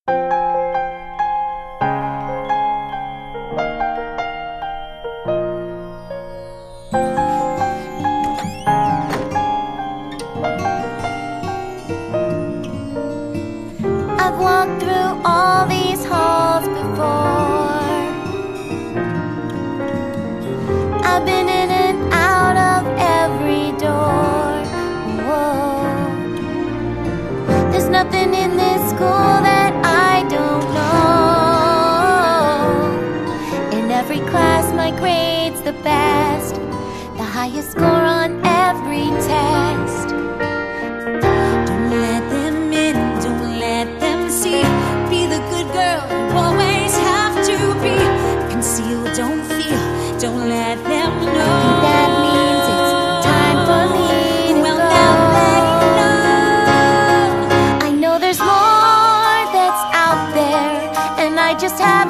I've walked through all these halls before. I've been in and out of every door. Whoa. There's nothing in this school that I don't know. In every class my grade's the best, the highest score on every test. Don't let them in, don't let them see. Be the good girl you always have to be. Conceal, don't feel, don't let them know. That means it's time for me to go. Now they know. I know there's more that's out there, and I just have